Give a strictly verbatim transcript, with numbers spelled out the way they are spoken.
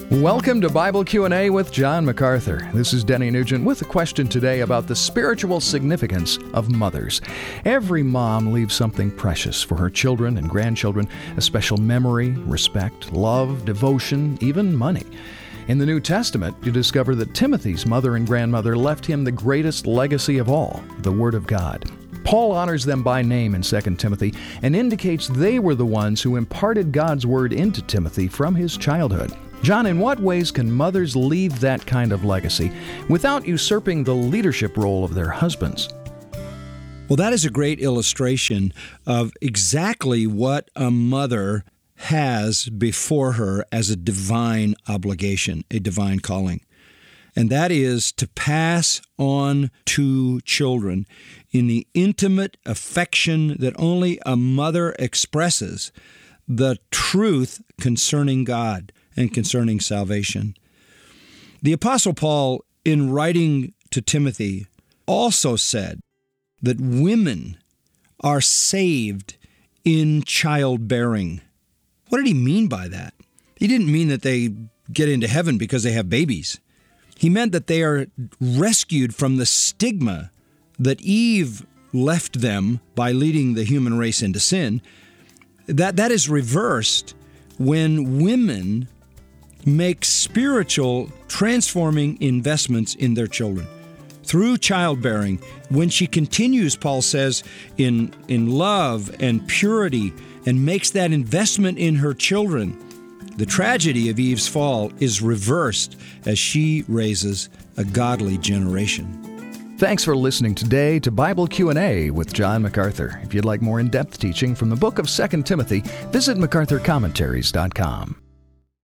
Welcome to Bible Q and A with John MacArthur. This is Denny Nugent with a question today about the spiritual significance of mothers. Every mom leaves something precious for her children and grandchildren, a special memory, respect, love, devotion, even money. In the New Testament, you discover that Timothy's mother and grandmother left him the greatest legacy of all, the Word of God. Paul honors them by name in Second Timothy and indicates they were the ones who imparted God's Word into Timothy from his childhood. John, in what ways can mothers leave that kind of legacy without usurping the leadership role of their husbands? Well, that is a great illustration of exactly what a mother has before her as a divine obligation, a divine calling. And that is to pass on to children in the intimate affection that only a mother expresses the truth concerning God and concerning salvation. The Apostle Paul, in writing to Timothy, also said that women are saved in childbearing. What did he mean by that? He didn't mean that they get into heaven because they have babies. He meant that they are rescued from the stigma that Eve left them by leading the human race into sin. That, that is reversed when women make spiritual, transforming investments in their children. Through childbearing, when she continues, Paul says, in, in love and purity, and makes that investment in her children, the tragedy of Eve's fall is reversed as she raises a godly generation. Thanks for listening today to Bible Q and A with John MacArthur. If you'd like more in-depth teaching from the book of Second Timothy, visit macarthur commentaries dot com.